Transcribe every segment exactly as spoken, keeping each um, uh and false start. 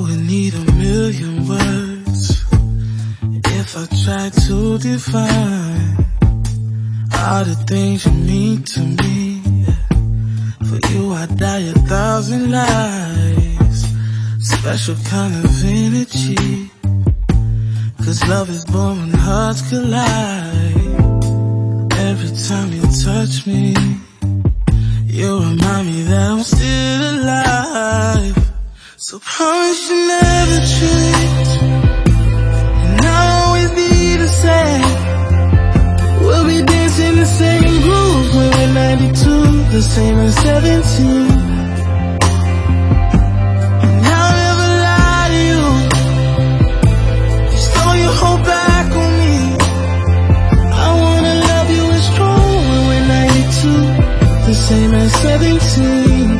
would need a million words if I tried to define all the things you mean to me. For you I'd die a thousand lives. Special kind of energy, 'cause love is born when hearts collide. Every time you touch me, you remind me that I'm still alive. So promise you never change, and I'll always be the same. We'll be dancing the same groove when we're ninety-two, the same as seventeen. And I'll never lie to you, you stole your whole back on me. I wanna love you as strong when we're ninety-two, the same as seventeen.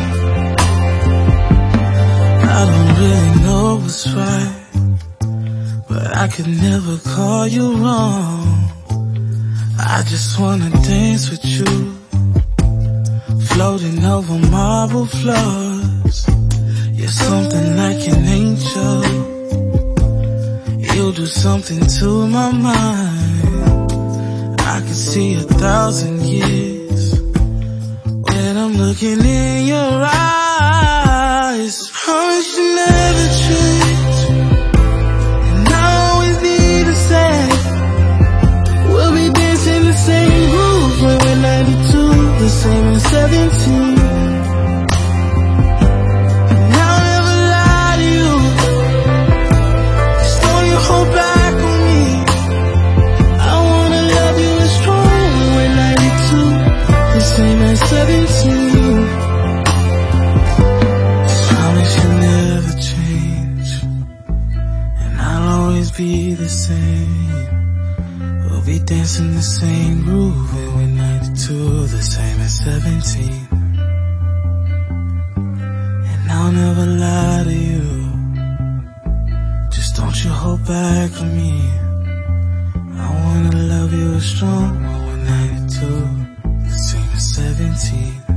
I don't really know what's right, but I could never call you wrong. I just wanna dance with you, floating over marble floors. You're something like an angel, you do something to my mind. I could see a thousand years when I'm looking in your eyes. Promise you never change, and I'll always be the same. We'll be dancing the same groove when we're ninety-two, the same as seventeen. And I'll never lie to you, you stole your whole back on me. I wanna love you as strong when we're ninety-two, the same as seventeen. Promise you never change, and I'll always be the same. We'll be dancing the same groove when we're ninety-two, the same as seventeen. And I'll never lie to you, just don't you hold back on me. I wanna love you as strong when we're ninety-two, the same as seventeen.